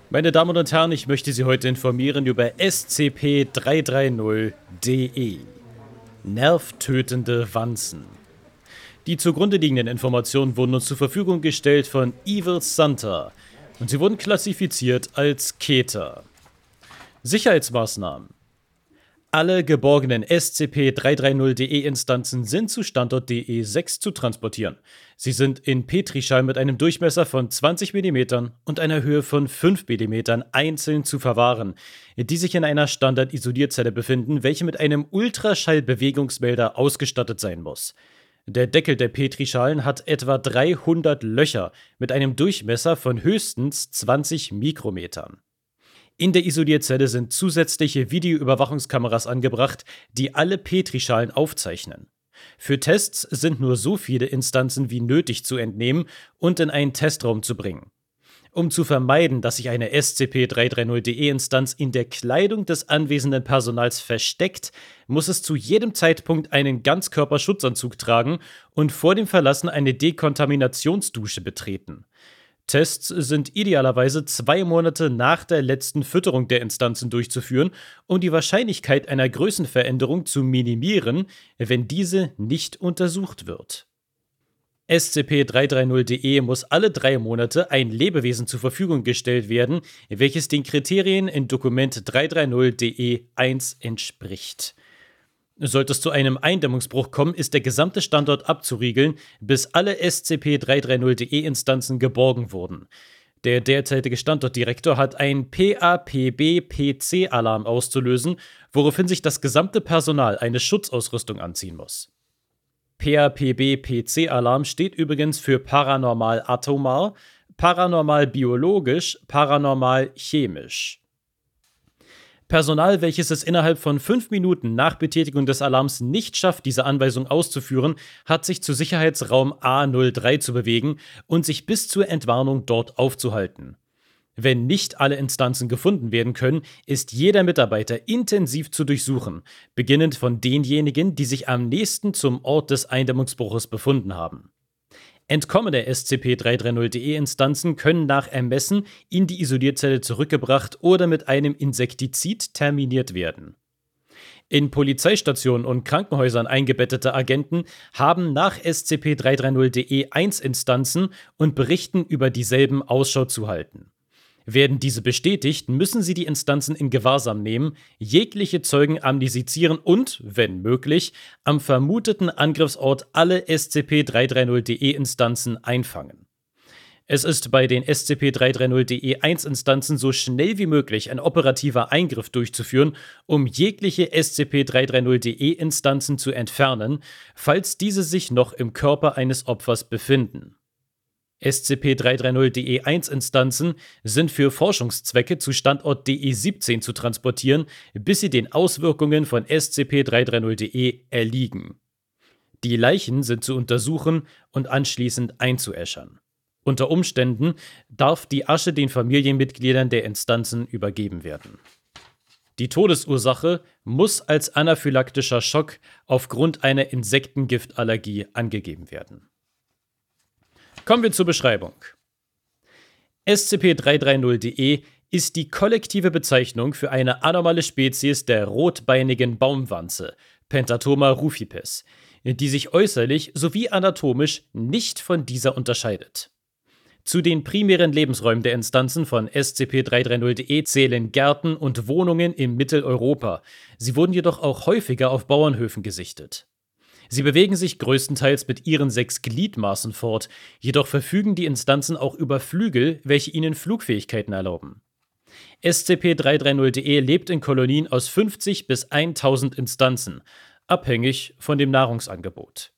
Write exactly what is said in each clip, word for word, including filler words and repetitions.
Meine Damen und Herren, ich möchte Sie heute informieren über S C P drei drei null D E. Nervtötende Wanzen. Die zugrunde liegenden Informationen wurden uns zur Verfügung gestellt von Evil Santa und sie wurden klassifiziert als Keter. Sicherheitsmaßnahmen. Alle geborgenen S C P drei drei null D E-Instanzen sind zu Standort D E sechs zu transportieren. Sie sind in Petrischalen mit einem Durchmesser von zwanzig Millimeter und einer Höhe von fünf Millimeter einzeln zu verwahren, die sich in einer Standard-Isolierzelle befinden, welche mit einem Ultraschallbewegungsmelder ausgestattet sein muss. Der Deckel der Petrischalen hat etwa dreihundert Löcher mit einem Durchmesser von höchstens zwanzig Mikrometern. In der Isolierzelle sind zusätzliche Videoüberwachungskameras angebracht, die alle Petrischalen aufzeichnen. Für Tests sind nur so viele Instanzen wie nötig zu entnehmen und in einen Testraum zu bringen. Um zu vermeiden, dass sich eine S C P drei drei null D E-Instanz in der Kleidung des anwesenden Personals versteckt, muss es zu jedem Zeitpunkt einen Ganzkörperschutzanzug tragen und vor dem Verlassen eine Dekontaminationsdusche betreten. Tests sind idealerweise zwei Monate nach der letzten Fütterung der Instanzen durchzuführen, um die Wahrscheinlichkeit einer Größenveränderung zu minimieren, wenn diese nicht untersucht wird. S C P drei drei null D E muss alle drei Monate ein Lebewesen zur Verfügung gestellt werden, welches den Kriterien in Dokument drei drei null D E eins entspricht. Sollte es zu einem Eindämmungsbruch kommen, ist der gesamte Standort abzuriegeln, bis alle S C P drei drei null D E-Instanzen geborgen wurden. Der derzeitige Standortdirektor hat einen P A P B P C-Alarm auszulösen, woraufhin sich das gesamte Personal eine Schutzausrüstung anziehen muss. P A P B P C-Alarm steht übrigens für paranormal atomar, paranormal biologisch, paranormal chemisch. Personal, welches es innerhalb von fünf Minuten nach Betätigung des Alarms nicht schafft, diese Anweisung auszuführen, hat sich zu Sicherheitsraum A null drei zu bewegen und sich bis zur Entwarnung dort aufzuhalten. Wenn nicht alle Instanzen gefunden werden können, ist jeder Mitarbeiter intensiv zu durchsuchen, beginnend von denjenigen, die sich am nächsten zum Ort des Eindämmungsbruches befunden haben. Entkommene S C P drei drei null D E-Instanzen können nach Ermessen in die Isolierzelle zurückgebracht oder mit einem Insektizid terminiert werden. In Polizeistationen und Krankenhäusern eingebettete Agenten haben nach S C P drei drei null D E eins Instanzen und berichten über dieselben Ausschau zu halten. Werden diese bestätigt, müssen sie die Instanzen in Gewahrsam nehmen, jegliche Zeugen amnesizieren und, wenn möglich, am vermuteten Angriffsort alle S C P drei drei null D E-Instanzen einfangen. Es ist bei den S C P drei drei null D E eins Instanzen so schnell wie möglich ein operativer Eingriff durchzuführen, um jegliche S C P drei drei null D E-Instanzen zu entfernen, falls diese sich noch im Körper eines Opfers befinden. S C P drei drei null D E eins Instanzen sind für Forschungszwecke zu Standort D E siebzehn zu transportieren, bis sie den Auswirkungen von S C P drei drei null D E erliegen. Die Leichen sind zu untersuchen und anschließend einzuäschern. Unter Umständen darf die Asche den Familienmitgliedern der Instanzen übergeben werden. Die Todesursache muss als anaphylaktischer Schock aufgrund einer Insektengiftallergie angegeben werden. Kommen wir zur Beschreibung. S C P drei drei null D E ist die kollektive Bezeichnung für eine anormale Spezies der rotbeinigen Baumwanze, Pentatoma rufipes, die sich äußerlich sowie anatomisch nicht von dieser unterscheidet. Zu den primären Lebensräumen der Instanzen von S C P drei drei null D E zählen Gärten und Wohnungen in Mitteleuropa. Sie wurden jedoch auch häufiger auf Bauernhöfen gesichtet. Sie bewegen sich größtenteils mit ihren sechs Gliedmaßen fort, jedoch verfügen die Instanzen auch über Flügel, welche ihnen Flugfähigkeiten erlauben. S C P drei drei null D E lebt in Kolonien aus fünfzig bis tausend Instanzen, abhängig von dem Nahrungsangebot.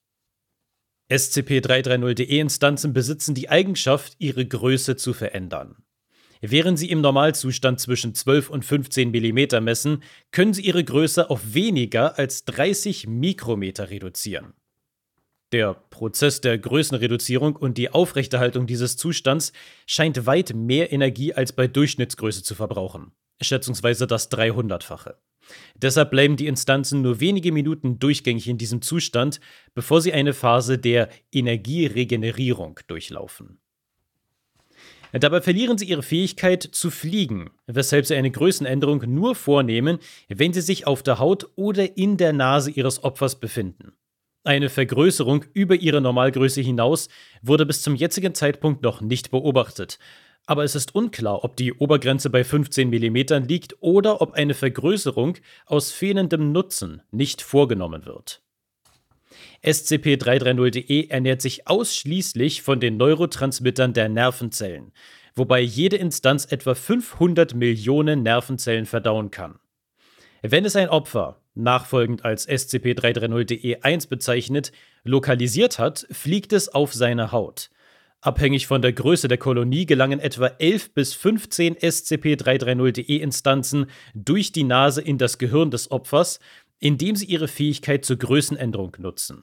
S C P drei drei null D E-Instanzen besitzen die Eigenschaft, ihre Größe zu verändern. Während sie im Normalzustand zwischen zwölf und fünfzehn Millimeter messen, können sie ihre Größe auf weniger als dreißig Mikrometer reduzieren. Der Prozess der Größenreduzierung und die Aufrechterhaltung dieses Zustands scheint weit mehr Energie als bei Durchschnittsgröße zu verbrauchen, schätzungsweise das dreihundertfache. Deshalb bleiben die Instanzen nur wenige Minuten durchgängig in diesem Zustand, bevor sie eine Phase der Energieregenerierung durchlaufen. Dabei verlieren sie ihre Fähigkeit zu fliegen, weshalb sie eine Größenänderung nur vornehmen, wenn sie sich auf der Haut oder in der Nase ihres Opfers befinden. Eine Vergrößerung über ihre Normalgröße hinaus wurde bis zum jetzigen Zeitpunkt noch nicht beobachtet. Aber es ist unklar, ob die Obergrenze bei fünfzehn Millimeter liegt oder ob eine Vergrößerung aus fehlendem Nutzen nicht vorgenommen wird. S C P drei drei null punkt de ernährt sich ausschließlich von den Neurotransmittern der Nervenzellen, wobei jede Instanz etwa fünfhundert Millionen Nervenzellen verdauen kann. Wenn es ein Opfer, nachfolgend als S C P drei drei null punkt de eins bezeichnet, lokalisiert hat, fliegt es auf seine Haut. Abhängig von der Größe der Kolonie gelangen etwa elf bis fünfzehn S C P drei drei null punkt de Instanzen durch die Nase in das Gehirn des Opfers, indem sie ihre Fähigkeit zur Größenänderung nutzen.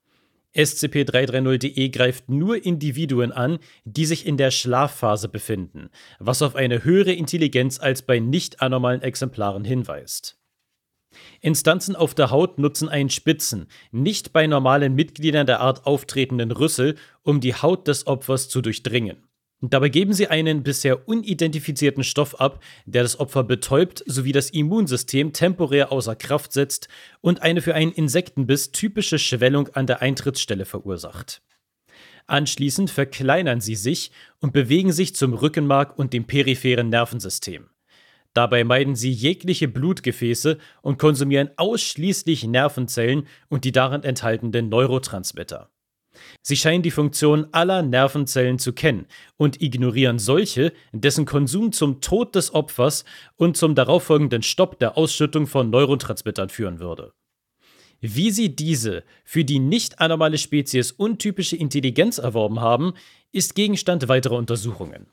S C P drei drei null punkt de greift nur Individuen an, die sich in der Schlafphase befinden, was auf eine höhere Intelligenz als bei nicht anormalen Exemplaren hinweist. Instanzen auf der Haut nutzen einen spitzen, nicht bei normalen Mitgliedern der Art auftretenden Rüssel, um die Haut des Opfers zu durchdringen. Dabei geben sie einen bisher unidentifizierten Stoff ab, der das Opfer betäubt sowie das Immunsystem temporär außer Kraft setzt und eine für einen Insektenbiss typische Schwellung an der Eintrittsstelle verursacht. Anschließend verkleinern sie sich und bewegen sich zum Rückenmark und dem peripheren Nervensystem. Dabei meiden sie jegliche Blutgefäße und konsumieren ausschließlich Nervenzellen und die darin enthaltenen Neurotransmitter. Sie scheinen die Funktion aller Nervenzellen zu kennen und ignorieren solche, dessen Konsum zum Tod des Opfers und zum darauffolgenden Stopp der Ausschüttung von Neurotransmittern führen würde. Wie sie diese für die nicht anormale Spezies untypische Intelligenz erworben haben, ist Gegenstand weiterer Untersuchungen.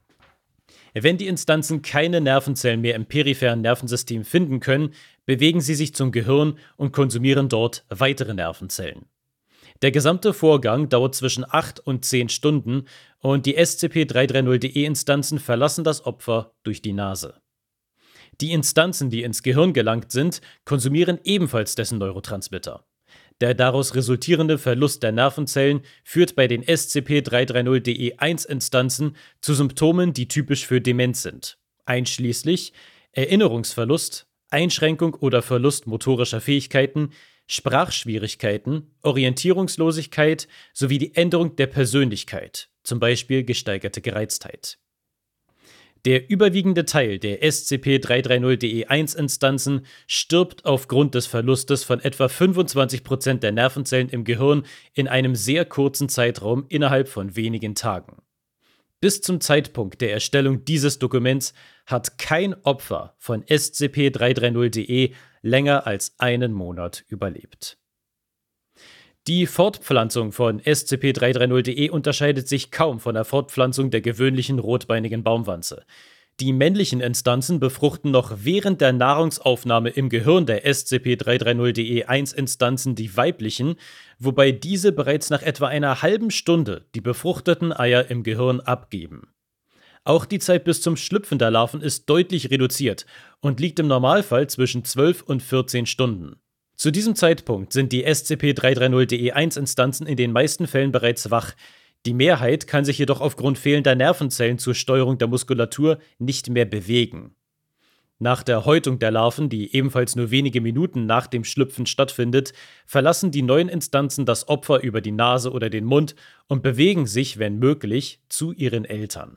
Wenn die Instanzen keine Nervenzellen mehr im peripheren Nervensystem finden können, bewegen sie sich zum Gehirn und konsumieren dort weitere Nervenzellen. Der gesamte Vorgang dauert zwischen acht und zehn Stunden und die S C P drei drei null punkt de Instanzen verlassen das Opfer durch die Nase. Die Instanzen, die ins Gehirn gelangt sind, konsumieren ebenfalls dessen Neurotransmitter. Der daraus resultierende Verlust der Nervenzellen führt bei den S C P drei drei null punkt de eins Instanzen zu Symptomen, die typisch für Demenz sind, einschließlich Erinnerungsverlust, Einschränkung oder Verlust motorischer Fähigkeiten, Sprachschwierigkeiten, Orientierungslosigkeit sowie die Änderung der Persönlichkeit, zum Beispiel gesteigerte Gereiztheit. Der überwiegende Teil der S C P drei drei null punkt de eins Instanzen stirbt aufgrund des Verlustes von etwa fünfundzwanzig Prozent der Nervenzellen im Gehirn in einem sehr kurzen Zeitraum innerhalb von wenigen Tagen. Bis zum Zeitpunkt der Erstellung dieses Dokuments hat kein Opfer von S C P drei drei null punkt de länger als einen Monat überlebt. Die Fortpflanzung von S C P drei drei null punkt de unterscheidet sich kaum von der Fortpflanzung der gewöhnlichen rotbeinigen Baumwanze. Die männlichen Instanzen befruchten noch während der Nahrungsaufnahme im Gehirn der S C P drei drei null punkt de eins Instanzen die weiblichen, wobei diese bereits nach etwa einer halben Stunde die befruchteten Eier im Gehirn abgeben. Auch die Zeit bis zum Schlüpfen der Larven ist deutlich reduziert und liegt im Normalfall zwischen zwölf und vierzehn Stunden. Zu diesem Zeitpunkt sind die S C P drei drei null punkt de eins Instanzen in den meisten Fällen bereits wach. Die Mehrheit kann sich jedoch aufgrund fehlender Nervenzellen zur Steuerung der Muskulatur nicht mehr bewegen. Nach der Häutung der Larven, die ebenfalls nur wenige Minuten nach dem Schlüpfen stattfindet, verlassen die neuen Instanzen das Opfer über die Nase oder den Mund und bewegen sich, wenn möglich, zu ihren Eltern.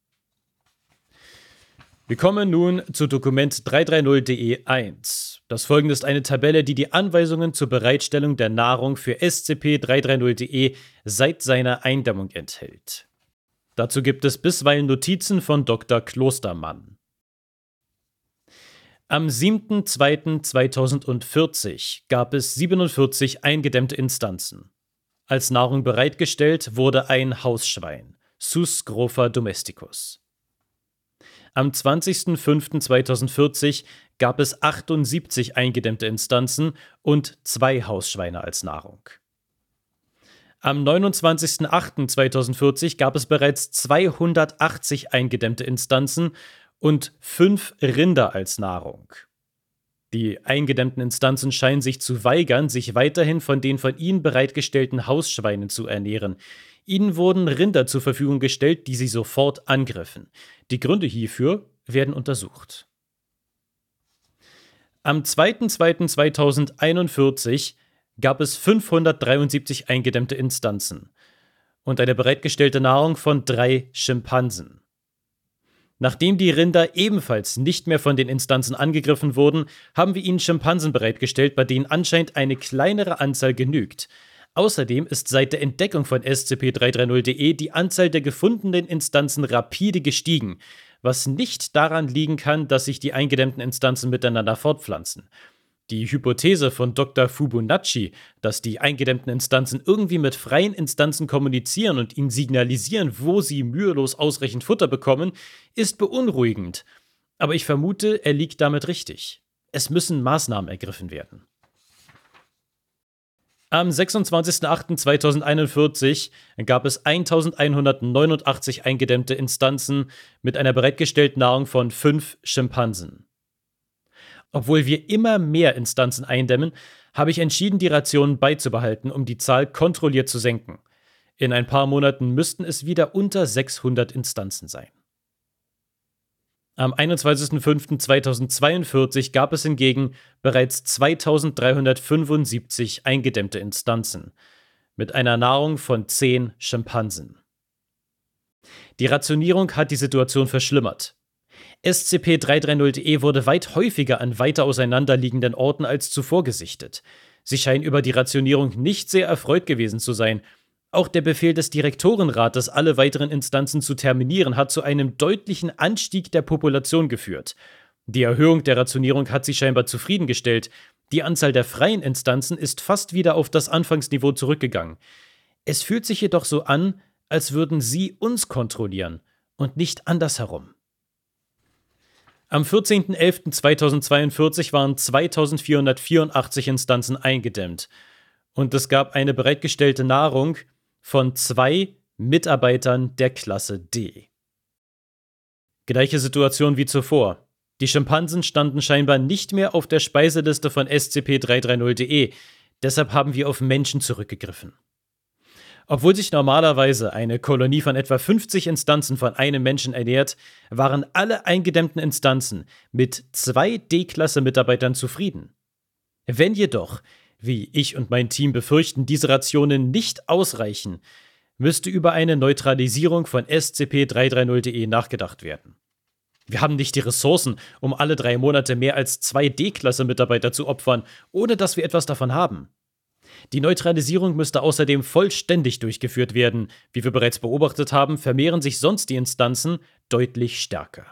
Wir kommen nun zu Dokument drei drei null punkt de eins. Das folgende ist eine Tabelle, die die Anweisungen zur Bereitstellung der Nahrung für S C P drei drei null punkt de seit seiner Eindämmung enthält. Dazu gibt es bisweilen Notizen von Doktor Klostermann. Am siebten zweiten zweitausendvierzig gab es siebenundvierzig eingedämmte Instanzen. Als Nahrung bereitgestellt wurde ein Hausschwein, Sus scrofa domesticus. Am zwanzigsten fünften zweitausendvierzig gab es achtundsiebzig eingedämmte Instanzen und zwei Hausschweine als Nahrung. Am neunundzwanzigsten achten zweitausendvierzig gab es bereits zweihundertachtzig eingedämmte Instanzen und fünf Rinder als Nahrung. Die eingedämmten Instanzen scheinen sich zu weigern, sich weiterhin von den von ihnen bereitgestellten Hausschweinen zu ernähren. Ihnen wurden Rinder zur Verfügung gestellt, die sie sofort angriffen. Die Gründe hierfür werden untersucht. Am zweiter zweiter zweitausendeinundvierzig gab es fünfhundertdreiundsiebzig eingedämmte Instanzen und eine bereitgestellte Nahrung von drei Schimpansen. Nachdem die Rinder ebenfalls nicht mehr von den Instanzen angegriffen wurden, haben wir ihnen Schimpansen bereitgestellt, bei denen anscheinend eine kleinere Anzahl genügt. Außerdem ist seit der Entdeckung von S C P drei drei null Punkt de die Anzahl der gefundenen Instanzen rapide gestiegen, was nicht daran liegen kann, dass sich die eingedämmten Instanzen miteinander fortpflanzen. Die Hypothese von Doktor Fibonacci, dass die eingedämmten Instanzen irgendwie mit freien Instanzen kommunizieren und ihnen signalisieren, wo sie mühelos ausreichend Futter bekommen, ist beunruhigend. Aber ich vermute, er liegt damit richtig. Es müssen Maßnahmen ergriffen werden. Am sechsundzwanzigster achter zweitausendeinundvierzig gab es eintausendeinhundertneunundachtzig eingedämmte Instanzen mit einer bereitgestellten Nahrung von fünf Schimpansen. Obwohl wir immer mehr Instanzen eindämmen, habe ich entschieden, die Rationen beizubehalten, um die Zahl kontrolliert zu senken. In ein paar Monaten müssten es wieder unter sechshundert Instanzen sein. Am einundzwanzigster fünfter zweitausendzweiundvierzig gab es hingegen bereits zweitausenddreihundertfünfundsiebzig eingedämmte Instanzen mit einer Nahrung von zehn Schimpansen. Die Rationierung hat die Situation verschlimmert. S C P drei drei null Punkt de wurde weit häufiger an weiter auseinanderliegenden Orten als zuvor gesichtet. Sie scheinen über die Rationierung nicht sehr erfreut gewesen zu sein. Auch der Befehl des Direktorenrates, alle weiteren Instanzen zu terminieren, hat zu einem deutlichen Anstieg der Population geführt. Die Erhöhung der Rationierung hat sie scheinbar zufriedengestellt. Die Anzahl der freien Instanzen ist fast wieder auf das Anfangsniveau zurückgegangen. Es fühlt sich jedoch so an, als würden sie uns kontrollieren und nicht andersherum. Am vierzehnter elfter zweitausendzweiundvierzig waren zweitausendvierhundertvierundachtzig Instanzen eingedämmt und es gab eine bereitgestellte Nahrung von zwei Mitarbeitern der Klasse D. Gleiche Situation wie zuvor. Die Schimpansen standen scheinbar nicht mehr auf der Speiseliste von S C P drei drei null Punkt de, deshalb haben wir auf Menschen zurückgegriffen. Obwohl sich normalerweise eine Kolonie von etwa fünfzig Instanzen von einem Menschen ernährt, waren alle eingedämmten Instanzen mit zwei D-Klasse-Mitarbeitern zufrieden. Wenn jedoch, wie ich und mein Team befürchten, diese Rationen nicht ausreichen, müsste über eine Neutralisierung von S C P drei drei null Punkt de nachgedacht werden. Wir haben nicht die Ressourcen, um alle drei Monate mehr als zwei D-Klasse-Mitarbeiter zu opfern, ohne dass wir etwas davon haben. Die Neutralisierung müsste außerdem vollständig durchgeführt werden. Wie wir bereits beobachtet haben, vermehren sich sonst die Instanzen deutlich stärker.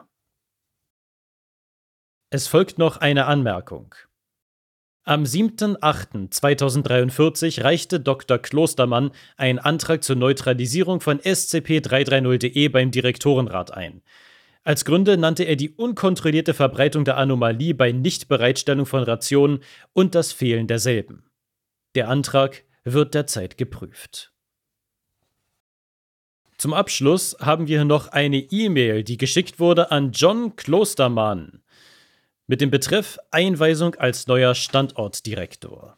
Es folgt noch eine Anmerkung. Am siebter achter zweitausenddreiundvierzig reichte Doktor Klostermann einen Antrag zur Neutralisierung von S C P drei drei null Punkt de beim Direktorenrat ein. Als Gründe nannte er die unkontrollierte Verbreitung der Anomalie bei Nichtbereitstellung von Rationen und das Fehlen derselben. Der Antrag wird derzeit geprüft. Zum Abschluss haben wir noch eine E-Mail, die geschickt wurde an John Klostermann mit dem Betreff Einweisung als neuer Standortdirektor.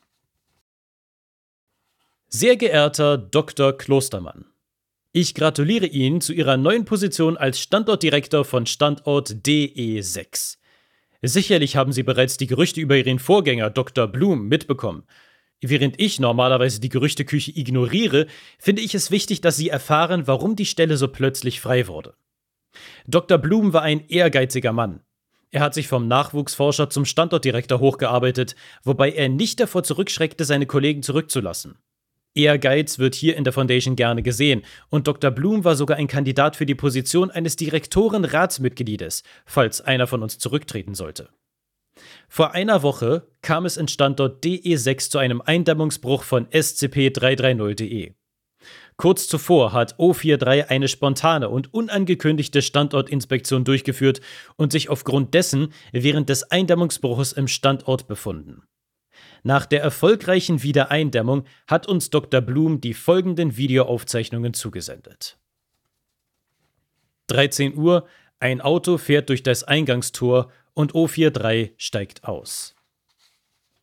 Sehr geehrter Doktor Klostermann, ich gratuliere Ihnen zu Ihrer neuen Position als Standortdirektor von Standort D E sechs. Sicherlich haben Sie bereits die Gerüchte über Ihren Vorgänger Doktor Bloom mitbekommen. Während ich normalerweise die Gerüchteküche ignoriere, finde ich es wichtig, dass Sie erfahren, warum die Stelle so plötzlich frei wurde. Doktor Bloom war ein ehrgeiziger Mann. Er hat sich vom Nachwuchsforscher zum Standortdirektor hochgearbeitet, wobei er nicht davor zurückschreckte, seine Kollegen zurückzulassen. Ehrgeiz wird hier in der Foundation gerne gesehen und Doktor Bloom war sogar ein Kandidat für die Position eines Direktorenratsmitgliedes, falls einer von uns zurücktreten sollte. Vor einer Woche kam es in Standort D E sechs zu einem Eindämmungsbruch von S C P drei drei null Punkt de. Kurz zuvor hat O drei eine spontane und unangekündigte Standortinspektion durchgeführt und sich aufgrund dessen während des Eindämmungsbruches im Standort befunden. Nach der erfolgreichen Wiedereindämmung hat uns Doktor Bloom die folgenden Videoaufzeichnungen zugesendet. dreizehn Uhr, ein Auto fährt durch das Eingangstor und O drei steigt aus.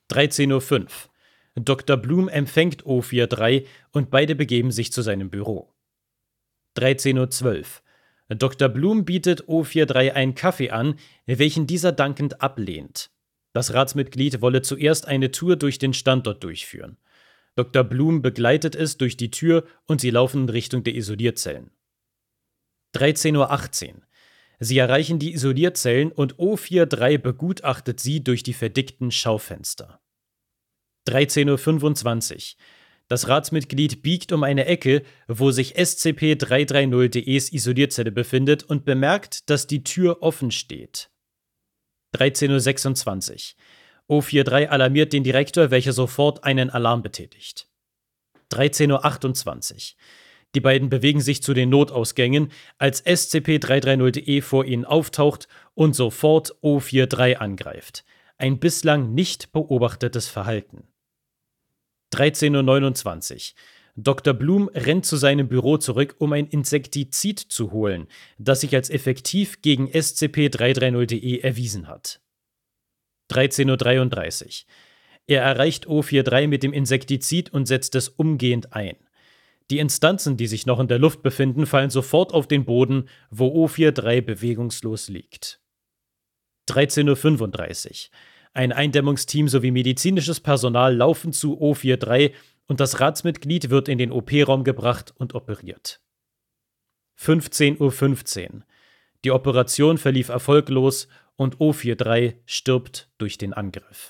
dreizehn Uhr fünf. Doktor Bloom empfängt O dreiundvierzig und beide begeben sich zu seinem Büro. dreizehn Uhr zwölf. Doktor Bloom bietet O dreiundvierzig einen Kaffee an, welchen dieser dankend ablehnt. Das Ratsmitglied wolle zuerst eine Tour durch den Standort durchführen. Doktor Bloom begleitet es durch die Tür und sie laufen in Richtung der Isolierzellen. dreizehn Uhr achtzehn. Sie erreichen die Isolierzellen und O dreiundvierzig begutachtet sie durch die verdickten Schaufenster. dreizehn Uhr fünfundzwanzig. Das Ratsmitglied biegt um eine Ecke, wo sich S C P dreihundertdreißig.de's Isolierzelle befindet und bemerkt, dass die Tür offen steht. dreizehn Uhr sechsundzwanzig. O dreiundvierzig alarmiert den Direktor, welcher sofort einen Alarm betätigt. dreizehn Uhr achtundzwanzig. Die beiden bewegen sich zu den Notausgängen, als S C P dreihundertdreißig.de vor ihnen auftaucht und sofort O dreiundvierzig angreift. Ein bislang nicht beobachtetes Verhalten. dreizehn Uhr neunundzwanzig. Doktor Bloom rennt zu seinem Büro zurück, um ein Insektizid zu holen, das sich als effektiv gegen S C P dreihundertdreißig.de erwiesen hat. dreizehn Uhr dreiunddreißig. Er erreicht O dreiundvierzig mit dem Insektizid und setzt es umgehend ein. Die Instanzen, die sich noch in der Luft befinden, fallen sofort auf den Boden, wo O dreiundvierzig bewegungslos liegt. dreizehn Uhr fünfunddreißig. Ein Eindämmungsteam sowie medizinisches Personal laufen zu O dreiundvierzig und das Ratsmitglied wird in den O P-Raum gebracht und operiert. fünfzehn Uhr fünfzehn. Die Operation verlief erfolglos und O dreiundvierzig stirbt durch den Angriff.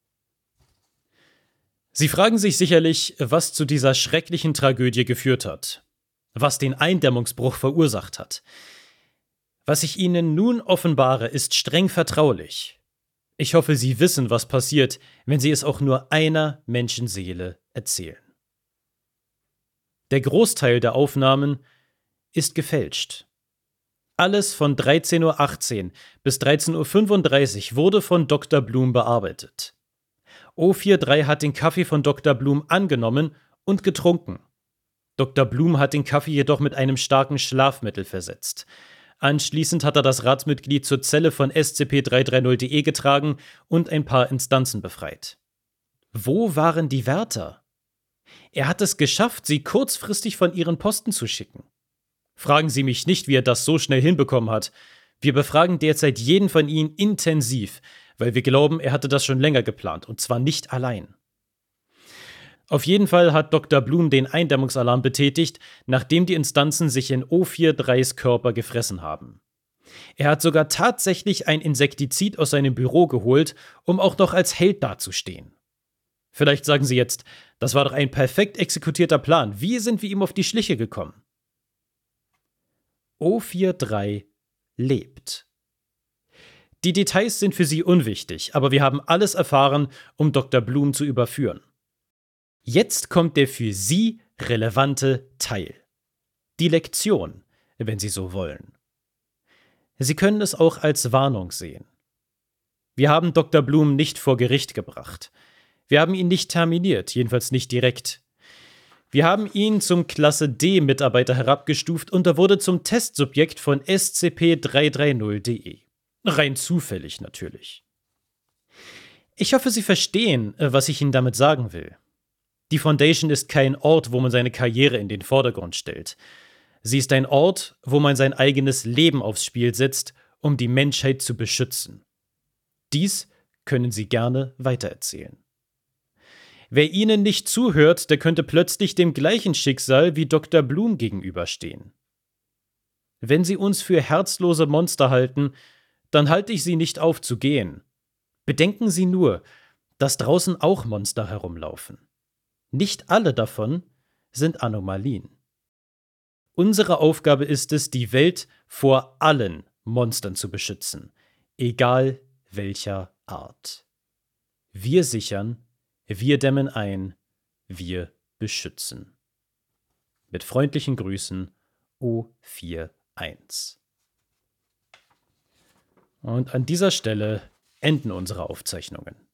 Sie fragen sich sicherlich, was zu dieser schrecklichen Tragödie geführt hat, was den Eindämmungsbruch verursacht hat. Was ich Ihnen nun offenbare, ist streng vertraulich. Ich hoffe, Sie wissen, was passiert, wenn Sie es auch nur einer Menschenseele erzählen. Der Großteil der Aufnahmen ist gefälscht. Alles von dreizehn Uhr achtzehn bis dreizehn Uhr fünfunddreißig wurde von Doktor Bloom bearbeitet. O dreiundvierzig hat den Kaffee von Doktor Bloom angenommen und getrunken. Doktor Bloom hat den Kaffee jedoch mit einem starken Schlafmittel versetzt. Anschließend hat er das Ratsmitglied zur Zelle von S C P dreihundertdreißig.de getragen und ein paar Instanzen befreit. Wo waren die Wärter? Er hat es geschafft, sie kurzfristig von ihren Posten zu schicken. Fragen Sie mich nicht, wie er das so schnell hinbekommen hat. Wir befragen derzeit jeden von Ihnen intensiv, weil wir glauben, er hatte das schon länger geplant, und zwar nicht allein. Auf jeden Fall hat Doktor Bloom den Eindämmungsalarm betätigt, nachdem die Instanzen sich in O dreiundvierzigs Körper gefressen haben. Er hat sogar tatsächlich ein Insektizid aus seinem Büro geholt, um auch noch als Held dazustehen. Vielleicht sagen Sie jetzt, das war doch ein perfekt exekutierter Plan. Wie sind wir ihm auf die Schliche gekommen? O dreiundvierzig lebt. Die Details sind für Sie unwichtig, aber wir haben alles erfahren, um Doktor Bloom zu überführen. Jetzt kommt der für Sie relevante Teil. Die Lektion, wenn Sie so wollen. Sie können es auch als Warnung sehen. Wir haben Doktor Bloom nicht vor Gericht gebracht. Wir haben ihn nicht terminiert, jedenfalls nicht direkt. Wir haben ihn zum Klasse D-Mitarbeiter herabgestuft und er wurde zum Testsubjekt von S C P dreihundertdreißig.de. Rein zufällig natürlich. Ich hoffe, Sie verstehen, was ich Ihnen damit sagen will. Die Foundation ist kein Ort, wo man seine Karriere in den Vordergrund stellt. Sie ist ein Ort, wo man sein eigenes Leben aufs Spiel setzt, um die Menschheit zu beschützen. Dies können Sie gerne weitererzählen. Wer Ihnen nicht zuhört, der könnte plötzlich dem gleichen Schicksal wie Doktor Bloom gegenüberstehen. Wenn Sie uns für herzlose Monster halten, dann halte ich Sie nicht auf zu gehen. Bedenken Sie nur, dass draußen auch Monster herumlaufen. Nicht alle davon sind Anomalien. Unsere Aufgabe ist es, die Welt vor allen Monstern zu beschützen, egal welcher Art. Wir sichern, wir dämmen ein, wir beschützen. Mit freundlichen Grüßen, O einundvierzig. Und an dieser Stelle enden unsere Aufzeichnungen.